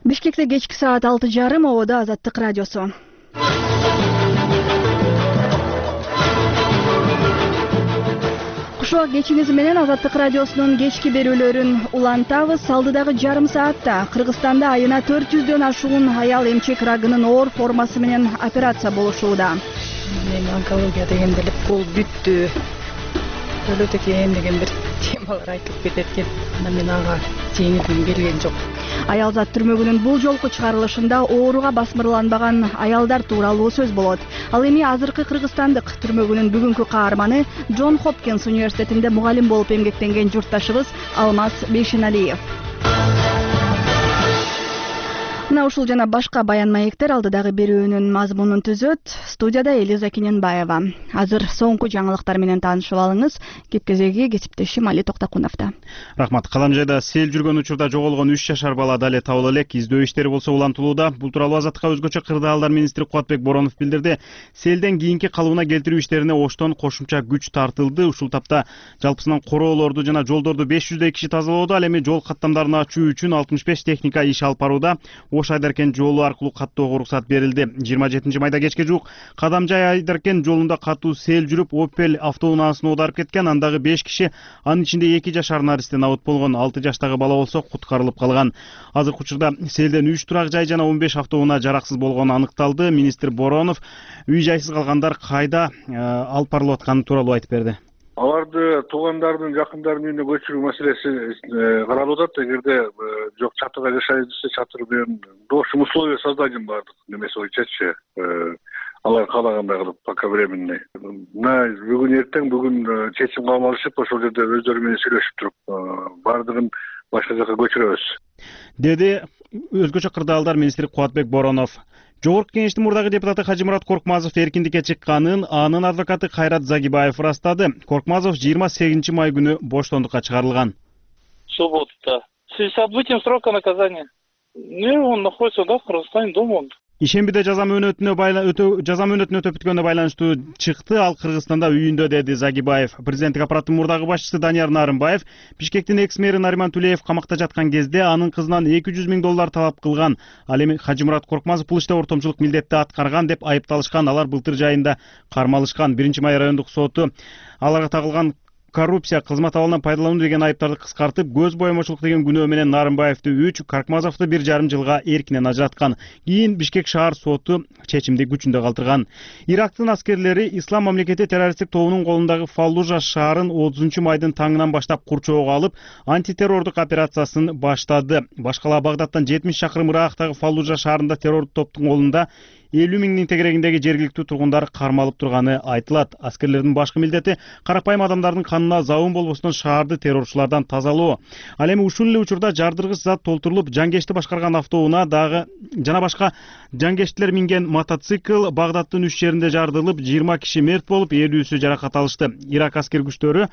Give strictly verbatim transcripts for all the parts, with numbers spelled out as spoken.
Бишкекте кечки саат алты жарым ободо Азаттык радиосу. Кушубак кечиңиз менен Азаттык радиосунун кечки берүүлөрүн улантабыз. Алдыдагы жарым саатта Кыргызстанда айына төрт жүздөн ашуун аял эмчек рагынын оор формасы менен операция болушууда. Мен онкология дегенде эле бул бүттү. Өлөт экен деген бир темалар айтылып кетет экен. Мен ага жеңилгим келген жок. Аялзат түрмөгүнүн бул жолку чыгарылышында ооруга басмырланбаган аялдар тууралуу сөз болот. Ал эми азыркы кыргызстандык түрмөгүнүн бүгүнкү каарманы Джон Хопкинс университетинде мугалим болуп эмгектенген журтташыбыз Алмаз Бейшеналиев. Мына ушул жана башка баян маектер алдыдагы берүүнүн мазмунун түзөт. Студияда Элиза Кененбаева. Азыр соңку жаңылыктар менен таанышып алыңыз. Кеп-кезеги кесиптешим Али Токтокуновдо. Рахмат. Каламжайда сел жүргөн учурда жоголгон үч жашар бала дале табыла элек. Издөө иштери болсо улантылууда. Бул тууралуу Азаттыкка өзгөчө кырдаалдар министри Кубатбек Боронов билдирди. Селден кийинки калыбына келтирүү иштерине Оштон кошумча күч тартылды. Ушул тапта жалпысынан короолорду жана жолдорду беш жүздөй киши тазалоодо. Ал эми жол каттамдарын ачуу үчүн алтымыш беш техника иш алып барууда. Ош Айдаркен жолу аркылуу каттоого уруксат берилди. жыйырма жетинчи майда кечке жуук Кадамжай Айдаркен жолунда катуу сел жүрүп Opel автоунаасына оодарып кеткен. Андагы беш киши, анын ичинде эки жашар наристе абыт болгон. алты жаштагы бала болсо куткарылып калган. Азыркы учурда селден үч турак жай жана он беш автоунаа жараксыз болгону аныкталды. Министр Боронов үй жайсыз калгандар кайда алып барылып атканы тууралуу айтып берди. Аларды туугандардын, жакындарынын үйүнө көчүрүү маселеси каралып атат. Эгерде жок чатырда жашайт десе, чатыр менен в общем условия созданием бардык немеси боюнчачы алар каалагандай кылып пока временный. Мына бүгүн эртең бүгүн чечим кабыл алышып, ошол жерде өздөрү менен сүйлөшүп туруп бардыгын башка жака көчүрөбүз, деди өзгөчө кырдаалдар министри Кубатбек Боронов. Жогорку кеңештин мурдагы депутаты Хажимурат Коркмазов эркиндикке чыкканын анын адвокаты Кайрат Загибаев ырастады. Коркмазов жыйырма сегизинчи май күнү боштондукка чыгарылган. Суббота. В связи с отбытием срока наказания. Ну, он находится, да, в Кыргызстане, дома он. Ишембиде жаза мөөнөтүнө өтө жаза мөөнөтүнө өтөп бүткөнүнө байланыштуу чыкты. Ал Кыргызстанда үйүндө, деди Загибаев. Президенттик аппараттын мурдагы башчысы Данияр Нарымбаев Бишкектин экс-мэри Нариман Тулеев камакта жаткан кезде анын кызынан эки жүз миң доллар талап кылган. Ал эми Хажимурат Коркмазов бул иште ортомчулук милдетти аткарган деп айыпталышкан. Алар былтыр жайында кармалышкан. Биринчи май райондук соту аларга тагылган коррупция, кызмат абалынан пайдалануу деген айыптарды кыскартып, көз боемочулук деген күнөө менен Нарымбаевди үч, Коркмазовду бир жарым жылга эркинен ажыраткан. Кийин Бишкек шаар соту чечимди күчүндө калтырган. Ирактын аскерлери Ислам мамлекети террористтик тобунун колундагы Фаллужа шаарын отузунчу майдын таңынан баштап курчоого алып, антитеррордук операциясын баштады. Башкала Багдадтан жетимиш чакырым ырактагы Фаллужа шаарында террорлук топтун колунда элүү миңдин тегерегиндеги жергиликтүү тургундар кармалып турганы айтылат. Аскерлердин башкы милдети карапайым адамдардын канына забын болбостон шаарды террорчулардан тазалоо. Ал эми ушул эле учурда жардыргыч зат толтурулуп, жангешти башкарган автоунаа дагы жана башка жангештилер минген мотоцикл Багдадтын үч жеринде жардылып, жыйырма киши мерт болуп, элүүсү жаракат алышты. Ирак аскер күчтөрү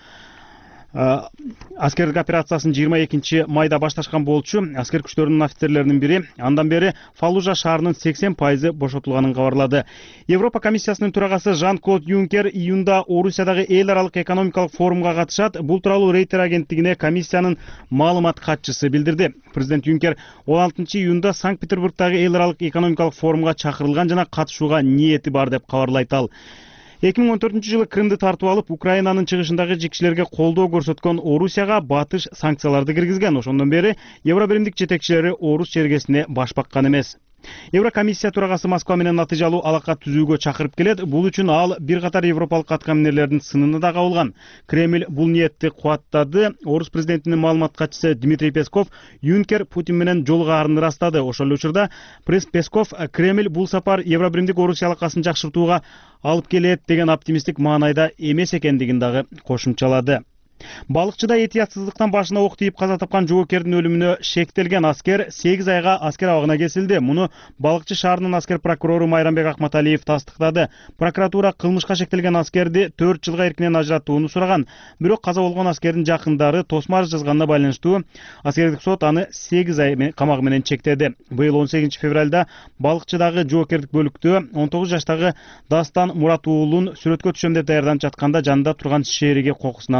аскерлик операциясын жыйырма экинчи майда башташкан болчу. Аскер күчтөрүнүн офицерлеринин бири андан бери Фаллужа шаарынын сексен пайызы бошотулганын кабарлады. Европа комиссиясынын төрагасы Жан-Клод Юнкер июнда Орусиядагы эл аралык экономикалык форумга катышат. Бул тууралуу Рейтер агенттигине комиссиянын маалымат катчысы билдирди. Президент Юнкер он алтынчы июнда Санкт-Петербургдагы эл аралык экономикалык форумга чакырылган жана катышууга ниети бар деп кабарлайт ал. эки миң он төртүнчү жылы Крымды тартып алып, Украинанын чыгышындагы жикшилерге колдоо көрсөткөн Орусияга батыш санкцияларды киргизген. Ошондон бери Евробиримдик жетекчилери Орус чергесине баш баккан эмес. Еврокомиссия төрагасы Москва менен натыйжалуу алака түзүүгө чакырып келет. Бул үчүн ал бир катар европалык аткаминерлердин сынына да кабылган. Кремль бул ниетти кубаттады. Орус президентинин маалымат катчысы Дмитрий Песков Юнкер Путин менен жолугаарын ырастады. Ошол эле учурда пресс Песков Кремль бул сапар Евробиримдик Орусия алакасын жакшыртууга алып келет деген оптимисттик маанайда эмес экендигин дагы кошумчалады. Балыкчыда этиятсыздыктан башына ок тийип каза тапкан жоокердин өлүмүнө шектелген аскер сегиз айга аскер абагына кесилди. Муну Балыкчы шаарынын аскер прокурору Майрамбек Акматалиев тастыктады. Прокуратура кылмышка шектелген аскерди төрт жылга эркинен ажыраттууну сураган. Бирок каза болгон аскердин жакындары тосмо арыз жазганына байланыштуу аскердик сот аны сегиз ай камак менен чектеди. Быйыл он сегизинчи февралда Балыкчыдагы жоокердик бөлүктө он тогуз жаштагы Дастан Мурат уулун сүрөткө түшөм деп даярданып жатканда жанында турган шериги кокусунан атып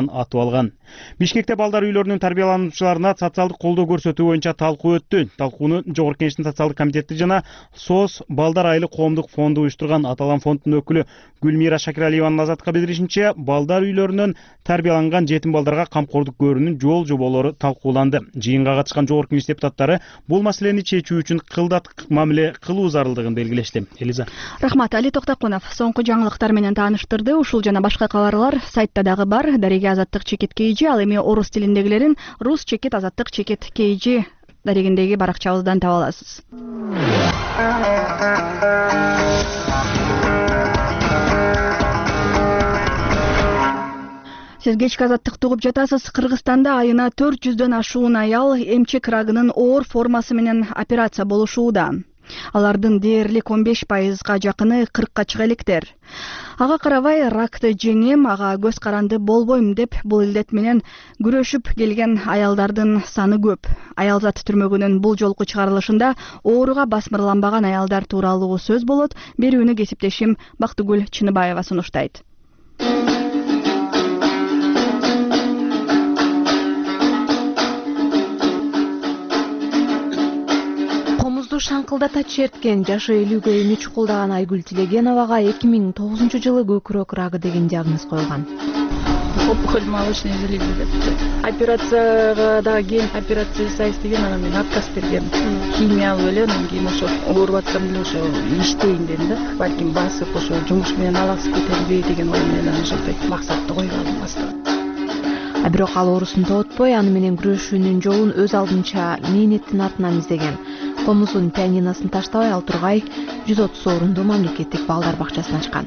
алган. Бишкекте балдар үйлөрүнүн тарбиялануучуларына социалдык колдоо көрсөтүү боюнча талкуу өттү. Талкууну Жогорку Кеңештин социалдык комитети жана СОС Балдар айылы коомдук фонду уюштурган. Аталган фонддун өкүлү Гүлмира Шакиралиеванын Азаттыкка билдиришинче, балдар үйлөрүнөн тарбияланган жетим балдарга камкордук көрүүнүн жол жоболору талкууланды. Жыйынга катышкан Жогорку Кеңеш депутаттары бул маселени чечүү үчүн кылдат мамиле кылуу зарылдыгын белгилешти. Элиза. Рахмат. Али Токтокунов соңку жаңылыктар менен тааныштырды. Ушул жана башка кабарлар сайтта дагы бар. Дареге Азаттык чекит кейжи, ал эми орус тилиндегилерин рус чекит Азаттык чекит кейжи дарегиндеги баракчабыздан таба аласыз. Сиз кечки Азаттыкты угуп жатасыз. Кыргызстанда айына төрт жүздөн ашуун аял эмчек рагынын оор формасы менен операция болушууда. Алардын дээрлик он беш пайызга жакыны кыркка чыга электер. Ага карабай ракты жеңем, ага көз каранды болбойм деп бул илдет менен күрөшүп келген аялдардын саны көп. Аялзат түрмөгүнүн бул жолку чыгарылышында ооруга басмырланбаган аялдар тууралуу сөз болот. Берүүнү кесиптешим Бактыгүл Чыныбаева сунуштайт. Шаңкылдата черткен жашы элүүгө эми чукулдаган Айгүл Тилегеновага эки миң тогузунчу жылы көкүрөк рагы деген диагноз коюлган. Опухоль молочной железы депти. Операцияга да келип операция жасайбыз деген, анан мен отказ бергем. Химия алып эле, анан кийин ошо ооруп аткам эле ошо иштейин дедим да. Балким басып ошо жумуш менен алаксы кетерби деген ой менен ошондой максатты койгонум баштап. А бирок ал оорусун тоотпой, аны менен күрөшүүнүн жолун өз алдынча мээнеттин артынан издеген. Комузун пианиносын таштабай ал тургай жүз отуз орунду мамлекеттик балдар бакчасын ачкан.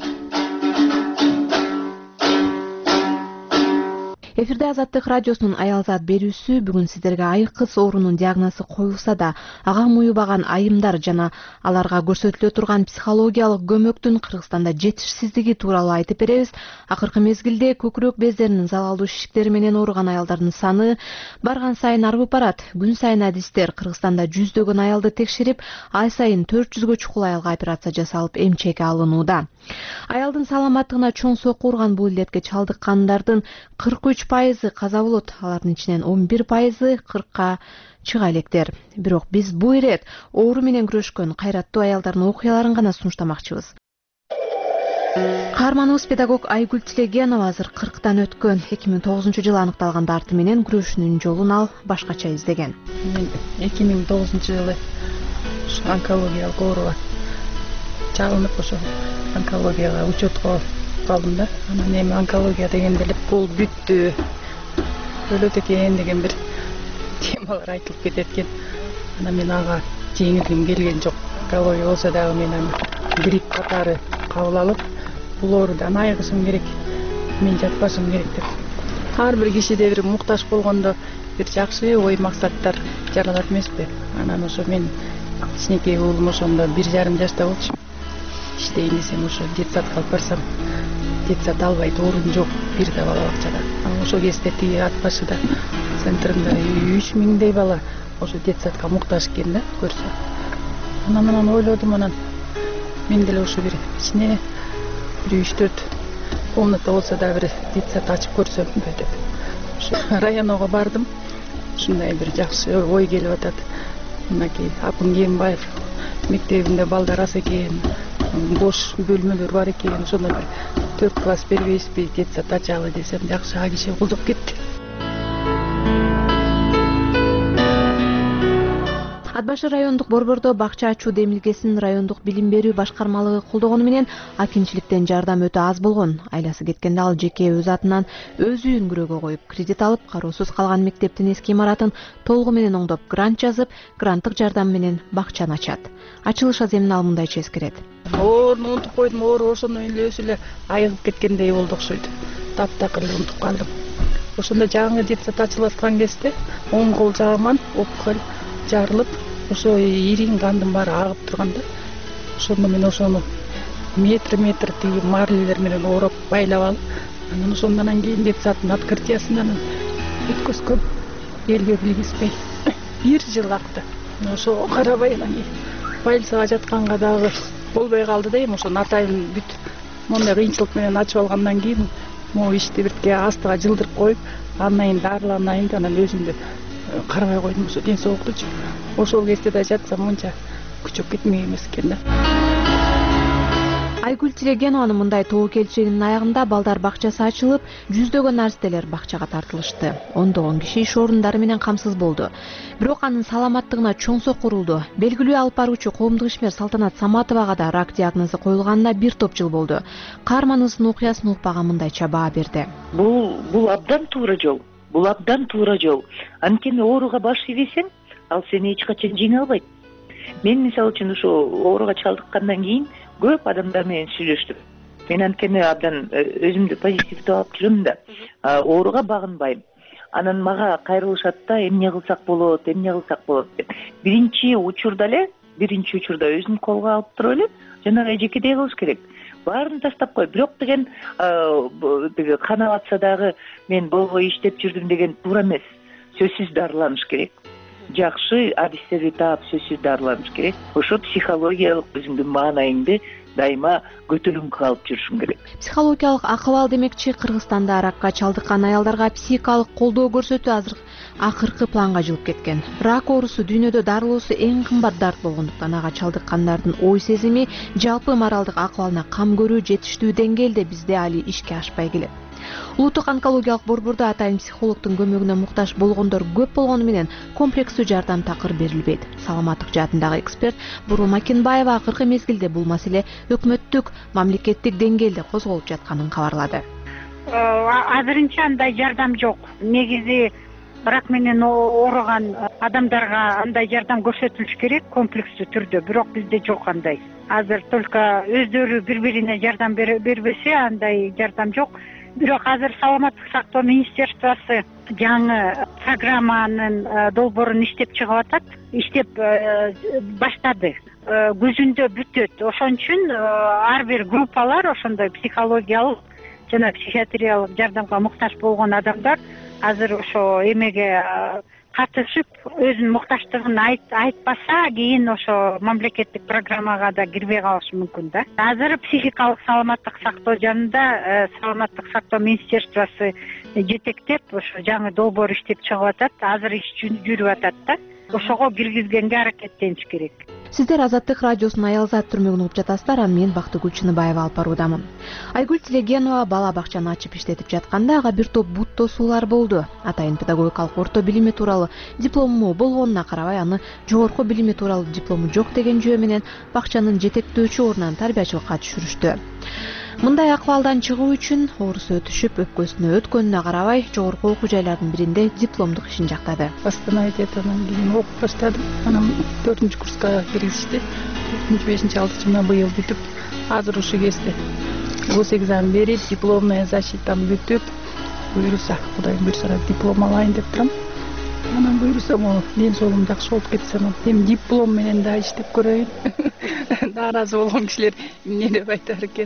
Эфирде Азаттык радиосунун Аялзат берүүсү. Бүгүн сиздерге айкыз оорунун диагнозу коюлса да, ага муюбаган айымдар жана аларга көрсөтүлө турган психологиялык көмөктүн Кыргызстанда жетишсиздиги тууралуу айтып беребиз. Акыркы мезгилде көкүрөк бездеринин залалдуу шишиктери менен ооруган аялдардын саны барган сайын арбып барат. Күн сайын адистер Кыргызстанда жүздөгөн аялды текшерип, ай сайын төрт жүзгө чукул аялга операция жасалып, эмчек алынууда. Аялдын саламаттыгына чоң сокку урган бул илдетке чалдыккандардын кырк үч пайызы каза болот. Алардын ичинен он бир пайызы кыркка чыга электер. Бирок биз бул ирет оору менен күрөшкөн кайраттуу аялдардын окуяларын гана сунуштамакчыбыз. Каарманыбыз педагог Айгүл Тилегенова азыр кырктан өткөн. эки миң тогузунчу жылы аныкталган дарты менен күрөшүүнүн жолун ал башкача издеген. Мен эки миң тогузунчу жылы онкологиялык ооруга чалынып, ошо онкологияга учетко калдым да. Анан эми онкология дегенде эле бул бүттү, өлөт экен деген бир темалар айтылып кетет экен. Анан мен ага жеңилгим келген жок. Онкология болсо дагы мен аны грипп катары кабыл алып, бул оорудан айыгышым керек, мен жатпашым керек деп. Ар бир кишиде бир муктаж болгондо бир жакшы ой максаттар жаралат эмеспи? Анан ошо мен кичинекей уулум ошондо бир жарым жашта болчу. Иштейин десем ошо детсадка алып барсам, детсад албайт, орун жок, бир да бала бакчада. Анан ошол кезде тиги ат башыда центринде үч миңдей бала ошо детсадка муктаж экен да, көрсө. Анан анан ойлодум, анан мен деле ошо бир ичине бир үч төрт комната болсо да бир детсад ачып көрсөмбү деп. Ошо районго бардым. Ушундай бир жакшы ой келип атат. Мынакей Апын Кембаев мектебинде балдар аз экен, бош бөлмөлөр бар экен, ошондо бир төрт класс бербейсизби, детсад ачалы десем, жакшы а киши колдоп кетти. Ат башы райондук борбордо бакча ачуу демилгесин райондук билим берүү башкармалыгы колдогону менен акинчиликтен жардам өтө аз болгон. Айласы кеткенде ал жеке өз атынан өз үйүн күрөөгө коюп, кредит алып, кароосуз калган мектептин эски имаратын толугу менен оңдоп, грант жазып, гранттык жардам менен бакчаны ачат. Ачылыш аземин ал мындайча эскерет. Ооруну унутуп койдум, оору ошондо эле өзү эле айыгып кеткендей болду окшойт. Таптакыр эле унутуп калдым. Ошондо жаңы детсад ачылып аткан кезде оң кол жагыман опухоль жарылып, ошо ирин кандын баары агып турганда, ошондо мен ошону метр метр тиги марлилер менен ороп байлап алып, анан ошондон кийин детсаддын открытиясын өткөзгөм. Элге билгизбей бир жыл акты. Ошого карабай анан больницага жатканга дагы болбой калды да, эми ошо атайын бүт мондай кыйынчылык менен ачып алгандан кийин могу ишти бирке астыга жылдырып коюп, андан кийин дарыланайын деп анан өзүмдү карабай койдум ошо ден соолуктучу. Ошол кезде да жатсам мынча күчөп кетмек эмес экен да. Айгүл Тилегенованын мындай тобокелчилигинин аягында балдар бакчасы ачылып, жүздөгөн арстелер бакчага тартылышты. Ондогон киши иш орундары менен камсыз болду. Бирок анын саламаттыгына чоң сокур урду. Белгилүү алып баруучу коомдук ишмер Салтанат Саматовага да рак диагнозу коюлганына бир топ жыл болду. Каарманыбыздын окуясын укпаган мындайча баа берди. Бул бул абдан туура жол. Бул абдан туура жол. Анткени ооруга баш ийбесең, ал сени эч качан жеңе албайт. Мен мисалы үчүн ошо ооруга чалдыккандан кийин көп адамдар менен сүйлөштүм. Мен анткени абдан өзүмдү позитивдүү алып жүрөм да, ооруга багынбайм. Анан мага кайрылышат да, эмне кылсак болот, эмне кылсак болот деп. Биринчи учурда эле, биринчи учурда өзүн колго алып туруп эле, жанагы эжекедей кылыш керек. Баарын таштап кой. Бирок деген деге канап атса дагы мен болбой иштеп жүрдүм деген туура эмес. Сөзсүз дарыланыш керек. Жакшы адистерди таап сөзсүз дарыланыш керек. Ошо психологиялык өзүңдүн маанайыңды дайыма көтөрүңкү алып жүрүшүң керек. Психологиялык акыбал демекчи, Кыргызстанда ракка чалдыккан аялдарга психикалык колдоо көрсөтүү азыр акыркы планга жылып кеткен. Рак оорусу дүйнөдө дарылоосу эң кымбат дарт болгондуктан ага чалдыккандардын ой сезими, жалпы моралдык акыбалына кам көрүү жетиштүү деңгээлде бизде али ишке ашпай келет. Улуттук онкологиялык борбордо атайын психологдун көмөгүнө муктаж болгондор көп болгону менен комплекстүү жардам такыр берилбейт. Саламаттык жаатындагы эксперт Бурул Макинбаева акыркы мезгилде бул маселе өкмөттүк, мамлекеттик деңгээлде козголуп жатканын кабарлады. Азырынча андай жардам жок. Негизи рак менен ооруган адамдарга андай жардам көрсөтүлүш керек комплекстүү түрдө, бирок бизде жок андай. Азыр только өздөрү бири-бирине жардам бербесе андай жардам жок. Бирок азыр саламаттык сактоо министерствосу жаңы программанын долбоорун иштеп чыгып атат, иштеп баштады. Күзүндө бүтөт. Ошон үчүн ар бир группалар ошондой психологиялык жана психиатриялык жардамга муктаж болгон адамдар азыр ошо эмеге катышып, өзүнүн муктаждыгын айтпаса, кийин ошо мамлекеттик программага да кирбей калышы мүмкүн да. Азыр психикалык саламаттык сактоо жанында саламаттык сактоо министерствосу жетектеп ошо жаңы долбоор иштеп чыгып атат. Азыр иш жүрүп атат да. Ошого киргизгенге аракеттениш керек. Сиздер Азаттык радиосунун Аялзат түрмөгүн угуп жатасыздар, а мен Бактыгүл Чыныбаева алып баруудамын. Айгүл Тилегенова бала бакчаны ачып иштетип жатканда ага бир топ бут тосуулар болду. Атайын педагогикалык орто билими тууралуу диплому болгонуна карабай, аны жогорку билими тууралуу диплому жок деген жөө менен бакчанын жетектөөчү ордунан тарбиячылыкка түшүрүштү. Мындай акыбалдан чыгуу үчүн оорусу өтүшүп, өпкөсүнө өткөнүнө карабай, жогорку окуу жайлардын биринде дипломдук ишин жактады. Восстановительный кийин окуп баштадым. Анан төртүнчү курска киргизишти. төртүнчү, бешинчи, алтынчы мына быйыл бүтүп, азыр ушу кезде гос экзамен берип, дипломная защитам бүтүп, буюрса, Кудайдын буйрусу диплом алайын деп турам. Анан буюрса, могу ден соолугум жакшы болуп кетсе, эми диплом менен да иштеп көрөйүн. Нааразы болгон кишилер эмне деп айтар экен.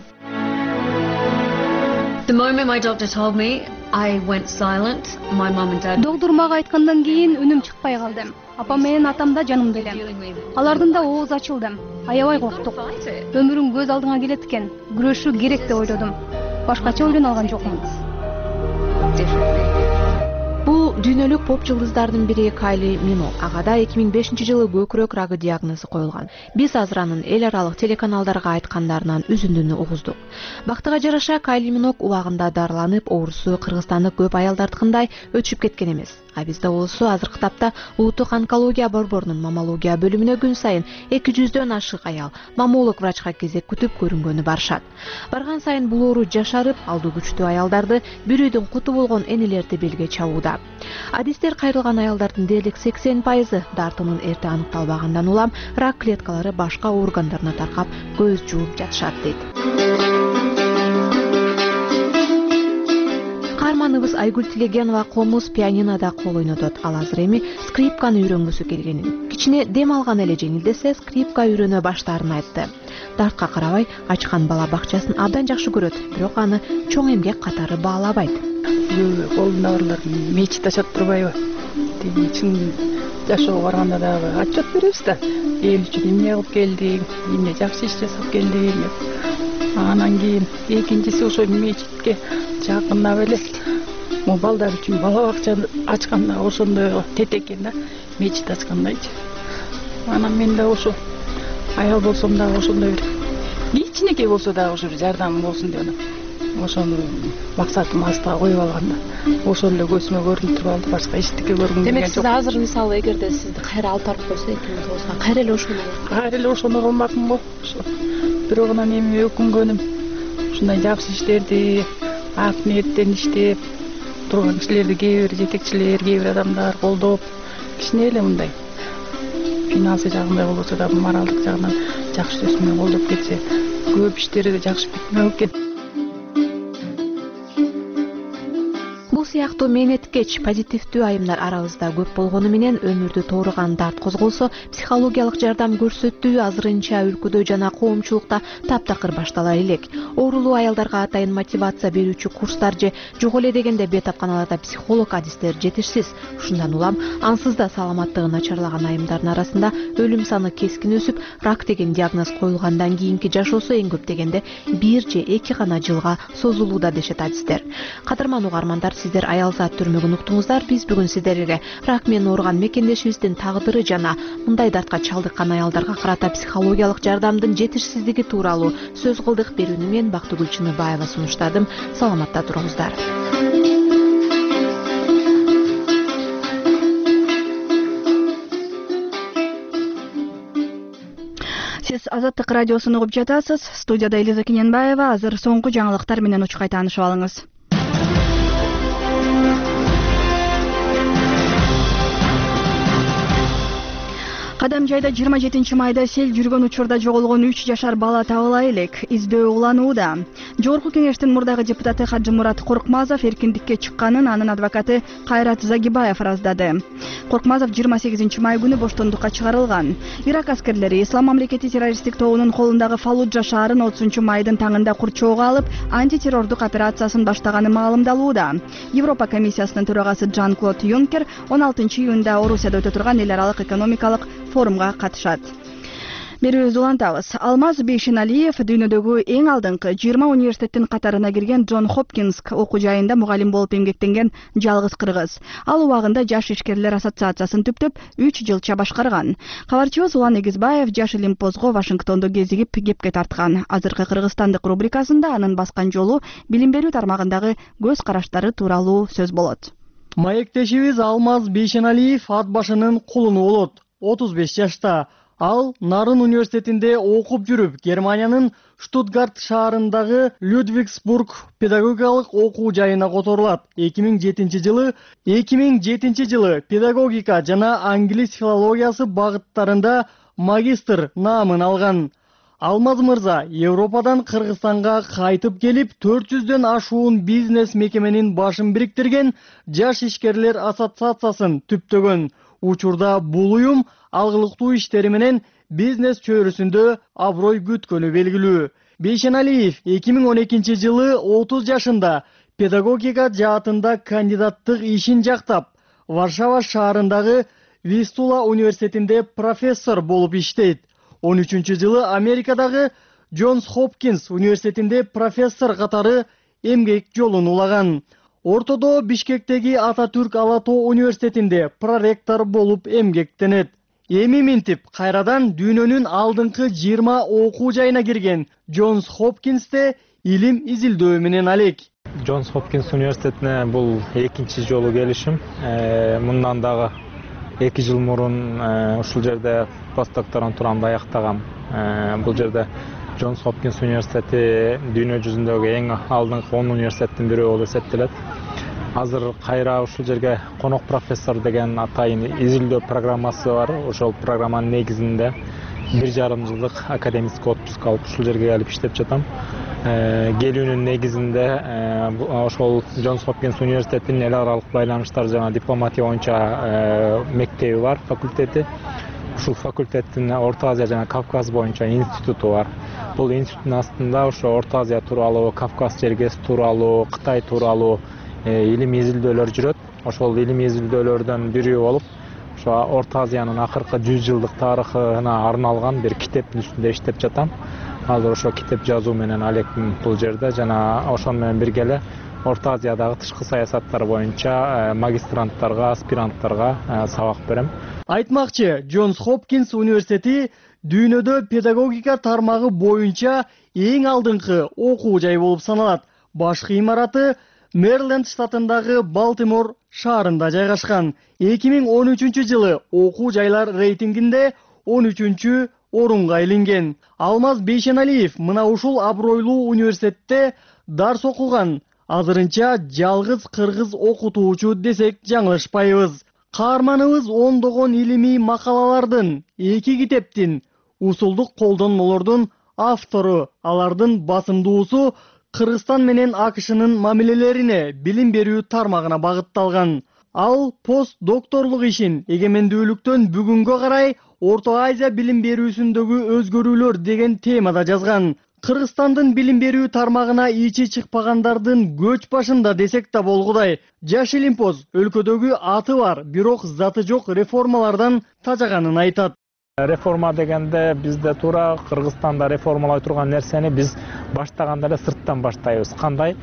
The moment my doctor told me, I went silent. My mom and dad. Доктор мага айткандан кийин үнүм чыкпай калды. Апам менен атам да жанымда эле. Алардын да ооз ачылды. Аябай корктук. Өмүрүң көз алдыңа келет экен. Күрөшүү керек деп ойлодум. Башкача ойлоно алган жокмун. Бул дүйнөлүк поп жылдыздардын бири Кайли Минок. Агада эки миң бешинчи жылы көкүрөк рагы диагнозу коюлган. Биз азыр анын эл аралык телеканалдарга айткандарынан үзүндүнү угуздук. Бактыга жараша Кайли Минок убагында дарыланып, оорусу Кыргызстандык көп аялдардыкындай өтүшүп кеткен эмес. А бизде болсо азыркы тапта улуттук онкология борборунун маммология бөлүмүнө күн сайын эки жүздөн ашык аял маммолог врачка кезек күтүп көрүнгөнү барышат. Барган сайын бул оору жашарып, алды күчтүү аялдарды бир үйдүн куту болгон энелерди белге чабууда. Адистер кайрылган аялдардын дээрлик сексен пайызы дартынын эрте аныкталбагандан улам рак клеткалары башка органдарына таркап көз жууп жатышат дейт. Каарманыбыз Айгүл Тилегенова комуз пианинода кол ойнотот. Ал азыр эми скрипканы үйрөнгүсү келгенин, кичине дем алган эле жеңилдесе скрипка үйрөнө баштаарын айтты. Дартка карабай ачкан бала бакчасын абдан жакшы көрөт, бирок аны чоң эмгек катары баалабайт. Колундагылар мечит ачат турбайбы? Тиги чын жашоого барганда дагы отчет беребиз да. Эл үчүн эмне кылып келдиң, эмне жакшы иш жасап келдиң деп. Анан кийин экинчиси ошо мечитке жакындап эле могу балдар үчүн бала бакча ачканда ошондой тете экен да, мечит ачкандайчы. Анан мен да ошо аял болсом дагы ошондой бир кичинекей болсо дагы ошо бир жардамым болсун деп анан ошону максатым астыга коюп алгам да. Ошол эле көзүмө көрүнүп туруп алды, башка эчтеке көргүм келген жок. Демек сиз азыр мисалы эгерде сизди кайра алып барып койсо эки миң тогузга кайра эле ошону кайра эле ошону кылмакмын го. Ошо бирок анан эми өкүнгөнүм ушундай жакшы иштерди ак ниеттен иштеп турган кишилерди кээ бир жетекчилер, кээ бир адамдар колдоп, кичине эле мындай финансы жагындай болбосо да моралдык жагынан жакшы сөз менен колдоп кетсе, көп иштери жакшы бүтмөк экен. Бул сыяктуу менеткеч позитивдүү айымдар арабызда көп болгону менен өмүрдү тооруган дарт козголсо психологиялык жардам көрсөтүү азырынча өлкөдө жана коомчулукта таптакыр баштала элек. Оорулуу аялдарга атайын мотивация берүүчү курстар же жок эле дегенде бет апканаларда психолог адистер жетишсиз. Ушундан улам ансыз да саламаттыгы начарлаган айымдардын арасында өлүм саны кескин өсүп, рак деген диагноз коюлгандан кийинки жашоосу эң көп дегенде бир же эки гана жылга созулууда дешет адистер. Кадырман угармандар, сиздер Аялзат түрмөгүн уктуңуздар. Биз бүгүн сиздерге рак менен ооруган мекендешибиздин тагдыры жана мындай дартка чалдыккан аялдарга карата психологиялык жардамдын жетишсиздиги тууралуу сөз кылдык. Берүүнү мен Бактыгүл Чыныбаева сунуштадым. Саламатта туруңуздар. Сиз Азаттык радиосун угуп жатасыз. Студияда Элиза Кененбаева. Азыр соңку жаңылыктар менен учкай таанышып алыңыз. Кадам жайда жыйырма жетинчи майда сел жүргөн учурда жоголгон үч жашар бала табыла элек. Издөө уланууда. Жогорку кеңештин мурдагы депутаты Хаджымурат Коркмазов эркиндикке чыкканын анын адвокаты Кайрат Загибаев ыраздады. Коркмазов жыйырма сегизинчи май күнү боштондукка чыгарылган. Ирак аскерлери Ислам мамлекети террористтик тобунун колундагы Фаллуджа шаарын отузунчу майдын таңында курчоого алып, антитеррордук операциясын баштаганы маалымдалууда. Европа комиссиясынын төрагасы Жан-Клод Юнкер он алтынчы июнда Орусияда өтө турган эл аралык экономикалык форумга катышат. Берүүбүздү улантабыз. Алмаз Бейшеналиев дүйнөдөгү эң алдыңкы жыйырма университеттин катарына кирген Джон Хопкинс окуу жайында мугалим болуп эмгектенген жалгыз кыргыз. Ал убагында Жаш ишкерлер ассоциациясын түптөп үч жылча башкарган. Кабарчыбыз Улан Эгизбаев Жаш Илимпозго Вашингтондо кезигип кепке тарткан. Азыркы кыргызстандык рубрикасында анын баскан жолу билим берүү тармагындагы көз караштары тууралуу сөз болот. Маектешибиз Алмаз Бейшеналиев ат башынын кулуну болот. отуз беш жашта. Ал Нарын университетинде окуп жүрүп, Германиянын Штутгарт шаарындагы Людвигсбург педагогикалык окуу жайына которулат. эки миң жетинчи жылы эки миң жетинчи жылы педагогика жана англис филологиясы багыттарында магистр наамын алган. Алмаз мырза Европадан Кыргызстанга кайтып келип, төрт жүздөн ашуун бизнес мекеменин башын бириктирген Жаш ишкерлер ассоциациясын түптөгөн. Учурда бул уюм алгылыктуу иштери менен бизнес чөйрөсүндө аброй күткөнү белгилүү. Бейшеналиев эки миң он экинчи жылы отуз жашында педагогика жаатында кандидаттык ишин жактап, Варшава шаарындагы Вистула университетинде профессор болуп иштейт. он үчүнчү жылы Америкадагы Джонс Хопкинс университетинде профессор катары эмгек жолун улаган. Ортодо Бишкектеги Ататүрк Ала Тоо университетинде проректор болуп эмгектенет. Эми минтип кайрадан дүйнөнүн алдыңкы жыйырма окуу жайына кирген Джонс Хопкинсте илим изилдөө менен алек. Джонс Хопкинс университетине бул экинчи жолу келишим. Мындан дагы эки жыл мурун ушул жерде постдокторантурамды аяктагам. Бул жерде Джонс Хопкинс университети дүйнө жүзүндөгү эң алдыңкы он университеттин бирөө болуп эсептелет. Азыр кайра ушул жерге конок профессор деген атайын изилдөө программасы бар. Ошол программанын негизинде бир жарым жылдык академик отпуск алып ушул жерге келип иштеп жатам. Келүүнүн негизинде ошол Джонс Хопкинс университетинин эл аралык байланыштар жана дипломатия боюнча мектеби бар, факультети. Ушул факультеттин Орто Азия жана Кавказ боюнча институту бар. Бул институттун астында ошо Орто Азия тууралуу, Кавказ жергеси тууралуу, Кытай тууралуу илимий изилдөөлөр жүрөт. Ошол илимий изилдөөлөрдөн бирөө болуп, ошо Орто Азиянын акыркы жүз жылдык тарыхына арналган бир китептин үстүндө иштеп жатам. Азыр ошо китеп жазуу менен алекмин бул жерде жана ошону менен бирге эле Орто Азиядагы тышкы саясаттар боюнча магистранттарга, аспиранттарга сабак берем. Айтмакчы, Джонс Хопкинс университети дүйнөдө педагогика тармагы боюнча эң алдыңкы окуу жай болуп саналат. Башкы имараты Мэриленд штатындагы Балтимор шаарында жайгашкан. эки миң он үчүнчү жылы окуу жайлар рейтингинде он үчүнчү орунга илинген. Алмаз Бейшеналиев мына ушул абройлуу университетте дарс окуган. Азырынча жалгыз кыргыз окутуучу десек жаңылышпайбыз. Каарманыбыз ондогон илимий макалалардын, эки китептин, усулдук колдонмолордун автору. Алардын басымдуусу Кыргызстан менен АКШнын мамилелерине, билим берүү тармагына багытталган. Ал пост докторлук ишин эгемендүүлүктөн бүгүнгө карай Орто Азия билим берүүсүндөгү өзгөрүүлөр деген темада жазган. Кыргызстандын билим берүү тармагына ичи чыкпагандардын көч башында десек да болгудай. Жаш Илимпоз өлкөдөгү аты бар, бирок заты жок реформалардан тажаганын айтат. Реформа дегенде бизде туура Кыргызстанда реформалай турган нерсени биз баштаганда эле сырттан баштайбыз. Кандай?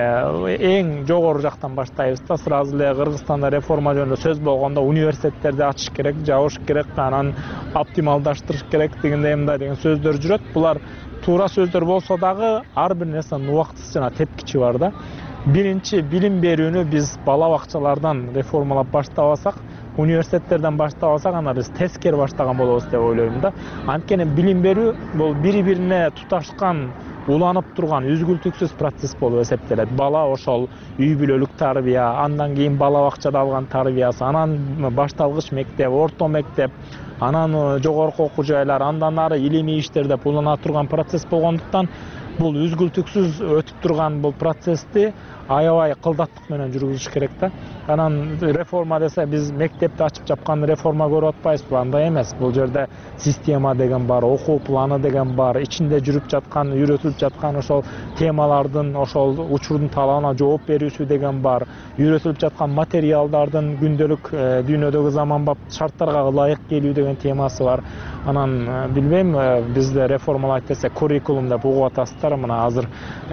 Эң жогору жактан баштайбыз да, сразу эле Кыргызстанда реформа жөнүндө сөз болгондо университеттерди ачыш керек, жабыш керек, анан оптималдаштырыш керек дегендей мындай деген сөздөр жүрөт. Булар туура сөздөр болсо дагы ар бир нерсенин убактысы жана тепкичи бар да. Биринчи билим берүүнү биз бала бакчалардан реформалап баштабасак, университеттерден баштабасак, ана биз тескери баштаган болобуз деп ойлойм да. Анткени билим берүү бул бири-бирине туташкан, уланып турган үзгүлтүксүз процесс болуп эсептелет. Бала ошол үй бүлөлүк тарбия, андан кийин бала бакчада алган тарбиясы, анан башталгыч мектеп, орто мектеп, анан жогорку окуу жайлар, андан ары илимий иштер деп улана турган процесс болгондуктан бул үзгүлтүксүз өтүп турган бул процессти аябай кылдаттык менен жүргүзүш керек да. Анан реформа десе биз мектепти ачып жапкан реформа көрүп атпайбызбы? Андай эмес. Бул жерде система деген бар, окуу планы деген бар, ичинде жүрүп жаткан, үйрөтүлүп жаткан ошол темалардын, ошол учурдун талабына жооп берүүсү деген бар. Үйрөтүлүп жаткан материалдардын күндөлүк дүйнөдөгү заманбап шарттарга ылайык келүү деген темасы бар. Анан билбейм, бизде реформалайт десе curriculum деп угуп атасыздар. Мына азыр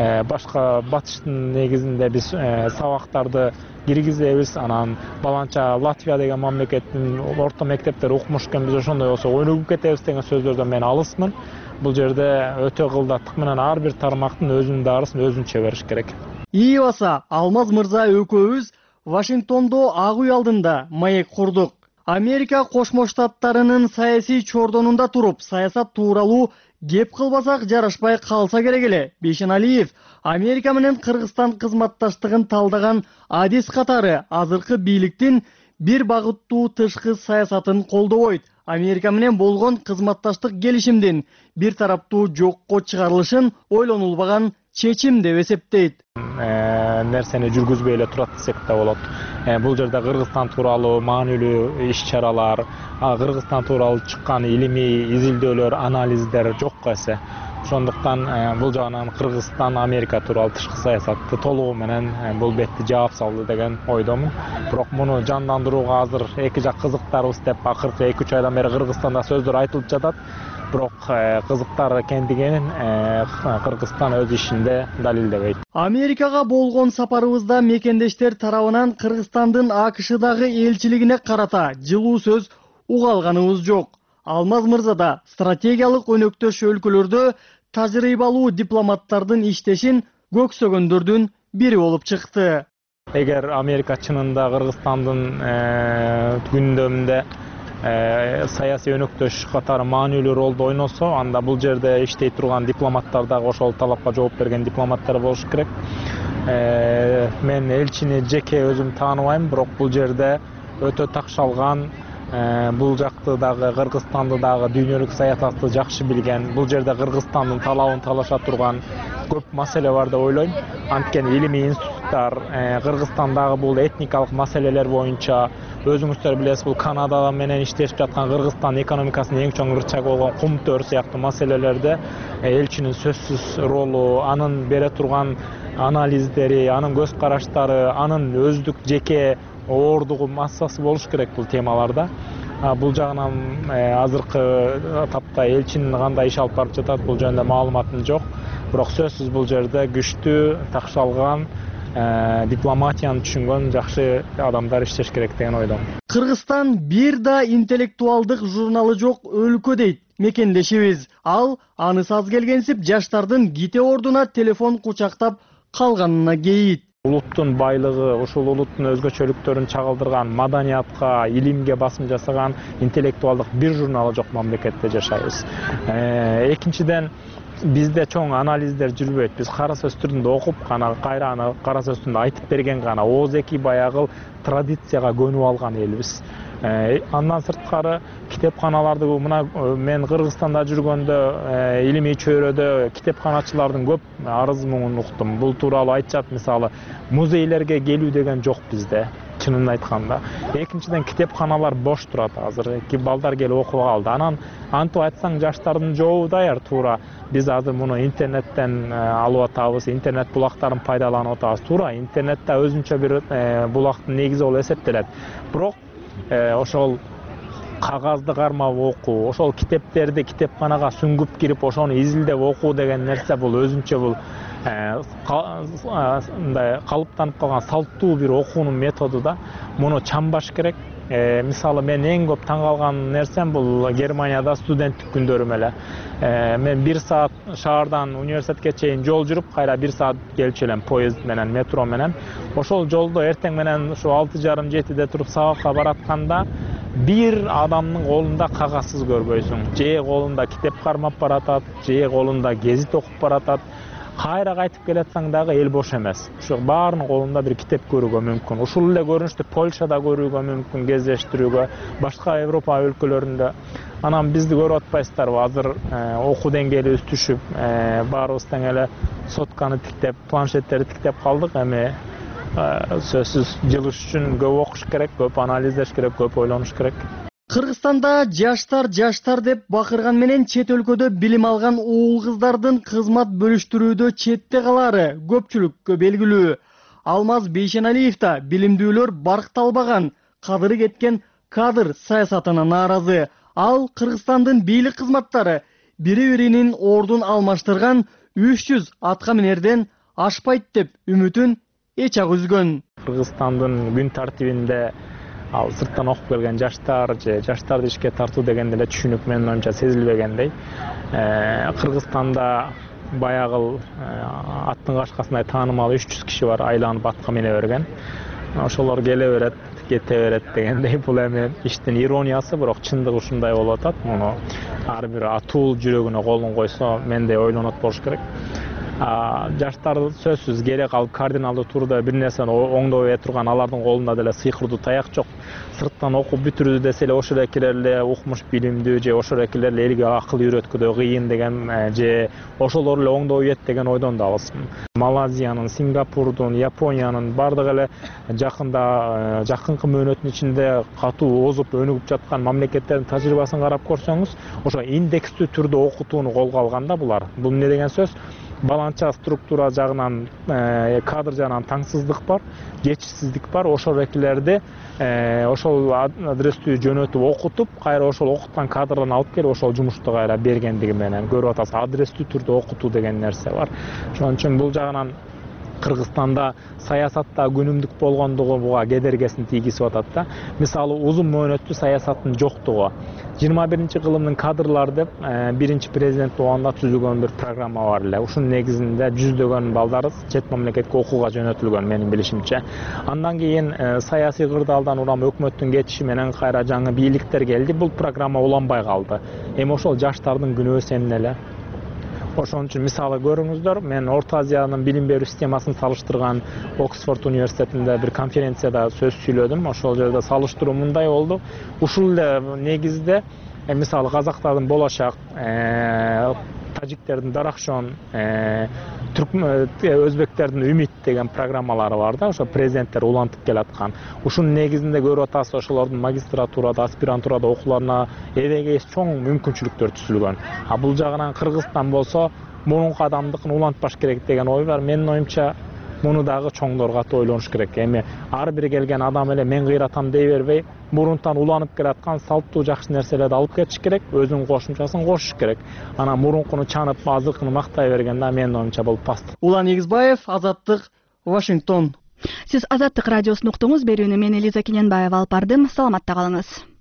башка батыштын негизинде биз сабактарды киргизебиз. Анан баланча Латвия деген мамлекеттин орто мектептери укмуш экен, биз ошондой болсо өнүгүп кетебиз деген сөздөрдөн мен алысмын. Бул жерде өтө кылдаттык менен ар бир тармактын өзүнүн дарысын өзүнчө бериш керек. Ии баса, Алмаз мырза экөөбүз Вашингтондо Ак үй алдында маек курдук. Америка Кошмо Штаттарынын саясий чордонунда туруп, саясат тууралуу кеп кылбасак жарашпай калса керек эле. Бейшеналиев Америка менен Кыргызстан кызматташтыгын талдаган адис катары азыркы бийликтин бир багыттуу тышкы саясатын колдобойт. Америка менен болгон кызматташтык келишимдин бир тараптуу жокко чыгарылышын ойлонулбаган чечим деп эсептейт. Нерсени жүргүзбөй эле турат десек да болот. Бул жерде Кыргызстан тууралуу маанилүү иш-чаралар, Кыргызстан тууралуу чыккан илимий изилдөөлөр, анализдер жок эсе. Ошондуктан бул жагынан Кыргызстан Америка тууралуу тышкы саясатты толугу менен бул бетти жаап салды деген ойдомун. Бирок муну жандандырууга азыр эки жак кызыктарыбыз деп акыркы эки үч айдан бери Кыргызстанда сөздөр айтылып жатат. Бирок кызыктар экендигин Кыргызстан өз ишинде далилдебейт. Америкага болгон сапарыбызда мекендештер тарабынан Кыргызстандын АКШдагы элчилигине карата жылуу сөз уга алганыбыз жок. Алмаз мырза да стратегиялык өнөктөш өлкөлөрдө тажрыйбалуу дипломаттардын иштешин көксөгөндөрдүн бири болуп чыкты. Эгер Америка чынында Кыргызстандын күндөмүндө саясий өнөктөш катары маанилүү ролду ойносо, анда бул жерде иштей турган дипломаттар дагы ошол талапка жооп берген дипломаттар болуш керек. Мен элчини жеке өзүм тааныбайм, бирок бул жерде өтө такшалган, бул жакты дагы Кыргызстанды дагы дүйнөлүк саясатты жакшы билген, бул жерде Кыргызстандын талабын талаша турган көп маселе бар деп ойлойм. Анткени илимий институттар Кыргызстандагы бул этникалык маселелер боюнча, өзүңүздөр билесиз, бул Канада менен иштешип жаткан Кыргызстан экономикасынын эң чоң ырчагы болгон кум төр сыяктуу маселелерде элчинин сөзсүз ролу, анын бере турган анализдери, анын көз караштары, анын өздүк жеке оордугу массасы болуш керек бул темаларда. Бул жагынан азыркы тапта элчинин кандай иш алып барып жатат, бул жөнүндө маалыматым жок. Бирок сөзсүз бул жерде күчтүү, такшалган, дипломатияны түшүнгөн жакшы адамдар иштеш керек деген ойдомун. Кыргызстан бир да интеллектуалдык журналы жок өлкө дейт мекендешибиз. Ал анысы аз келгенсип жаштардын ките ордуна телефон кучактап калганына кейит. Улуттун байлыгы, ошол улуттун өзгөчөлүктөрүн чагылдырган, маданиятка, илимге басым жасаган интеллектуалдык бир журналы жок мамлекетте жашайбыз. Экинчиден, бизде чоң анализдер жүрбөйт. Биз кара сөз түрүндө окуп гана, кайра аны кара сөз түрүндө айтып берген гана, ооз-эки баягыл традицияга көнүп алган элбиз. Андан сырткары китепканаларды мына мен Кыргызстанда жүргөндө илимий чөйрөдө китепканачылардын көп арыз муңун уктум. Бул тууралуу айтышат, мисалы, музейлерге келүү деген жок бизде, чынын айтканда. Экинчиден, китепканалар бош турат азыр. Ки балдар келип окуп алды. Анан антип айтсаң жаштардын жообу даяр туура. Биз азыр муну интернеттен алып атабыз, интернет булактарын пайдаланып атабыз. Туура, интернетте өзүнчө бир булактын негизи болуп эсептелет. Бирок ошол кагазды кармап окуу, ошол китептерди китепканага сүңгүп кирип, ошону изилдеп окуу деген нерсе бул өзүнчө бул мындай калыптанып калган салттуу бир окуунун методу да. Муну чамбаш керек. Мисалы, мен эң көп таң калган нерсем бул Германияда студенттик күндөрүм эле. Мен бир саат шаардан университетке чейин жол жүрүп, кайра бир саат келчү элем поезд менен, метро менен. Ошол жолдо эртең менен ушу алты жарым жетиде туруп сабакка баратканда бир адамдын колунда кагазсыз көрбөйсүң. Же колунда китеп кармап баратат, же колунда гезит окуп баратат. Кайра кайтып келатсаң дагы эл бош эмес. Ошо баарынын колунда бир китеп көрүүгө мүмкүн. Ушул эле көрүнүштү Польшада көрүүгө мүмкүн, кездештирүүгө, башка Европа өлкөлөрүндө. Анан бизди көрүп атпайсыздарбы? Азыр окуу деңгээлибиз түшүп, баарыбыз тең эле сотканы тиктеп, планшеттерди тиктеп калдык. Эми сөзсүз жылыш үчүн көп окуш керек, көп анализдеш керек, көп ойлонуш керек. Кыргызстанда жаштар жаштар деп бакырган менен чет өлкөдө билим алган уул кыздардын кызмат бөлүштүрүүдө четте калаары көпчүлүккө белгилүү. Алмаз Бейшеналиев да билимдүүлөр баркталбаган, кадыры кеткен кадр саясатына нааразы. Ал Кыргызстандын бийлик кызматтары бири-биринин ордун алмаштырган үч жүз атка минерден ашпайт деп үмүтүн эчак үзгөн. Кыргызстандын күн тартибинде ал сырттан окуп келген жаштар же жаштарды ишке тартуу дегенде эле түшүнүк менин оюмча сезилбегендей. Кыргызстанда баягыл аттын кашкасындай таанымал үч жүз киши бар, айланып атка мине берген. Ошолор келе берет, кете берет дегендей. Бул эми иштин ирониясы, бирок чындыгы ушундай болуп атат. Муну ар бир атуул жүрөгүнө колун койсо мендей ойлонот болуш керек. Жаштар сөзсүз керек алып кардиналдуу турда бир нерсени оңдобой турган, алардын колунда деле сыйкырдуу таяк жок. Сырттан окуп бүтүрдү десе эле ошол экилер укмуш билимдүү же ошол экилер элге акыл үйрөткүдөй кыйын деген же ошолор эле оңдой ийет деген ойдон да алысмын. Малайзиянын, Сингапурдун, Япониянын бардыгы эле жакында жакынкы мөөнөттүн ичинде катуу озуп өнүгүп жаткан мамлекеттердин тажрыйбасын карап көрсөңүз, ошо индекстүү түрдө окутууну колго алганда булар. Бул эмне деген сөз? Баланча структура жагынан, кадр жагынан таңсыздык бар, жетишсиздик бар. Ошол экилерди ошол адрестүү жөнөтүп окутуп, кайра ошол окуткан кадрдан алып келип ошол жумушту кайра бергендиги менен көрүп атасыз. Адрестүү түрдө окутуу деген нерсе бар. Ошон үчүн бул жагынан Кыргызстанда саясатта күнүмдүк болгондугу буга кедергесин тийгизип атат да. Мисалы, узун мөөнөттүү саясаттын жоктугу. жыйырма биринчи кылымдын кадрлар деп биринчи президент убагында түзүлгөн бир программа бар эле. Ушунун негизинде жүздөгөн балдар чет мамлекетке окууга жөнөтүлгөн менин билишимче. Андан кийин саясий кырдаалдан урам өкмөттүн кетиши менен кайра жаңы бийликтер келди. Бул программа уланбай калды. Эми ошол жаштардын күнөөсү эмне эле? Ошон үчүн мисалы көрүңүздөр, мен Орто Азиянын билим берүү системасын салыштырган Оксфорд университетинде бир конференцияда сөз сүйлөдүм. Ошол жерде салыштыруу мындай болду. Ушул эле негизде мисалы казактардын болашак, тажиктердин Дарахшон, өзбектердин Үмит деген программалары бар да, ошо президенттер улантып келаткан. Ушунун негизинде көрүп атасыз, ошолордун магистратурада, аспирантурада окууларына эбегейс чоң мүмкүнчүлүктөр түзүлгөн. А бул жагынан Кыргызстан болсо мурунку адамдыкын улантпаш керек деген ой бар. Менин оюмча муну дагы чоңдор катуу ойлонуш керек. Эми ар бир келген адам эле мен кыйратам дей бербей, мурунтан уланып келаткан салттуу жакшы нерселерди алып кетиш керек, өзүнүн кошумчасын кошуш керек. Анан мурункуну чанып, азыркыны мактай берген да менин оюмча бул пастык. Улан Эгизбаев, Азаттык, Вашингтон. Сиз Азаттык радиосун уктуңуз. Берүүнү мен Элиза Кененбаева алып бардым. Саламатта калыңыз.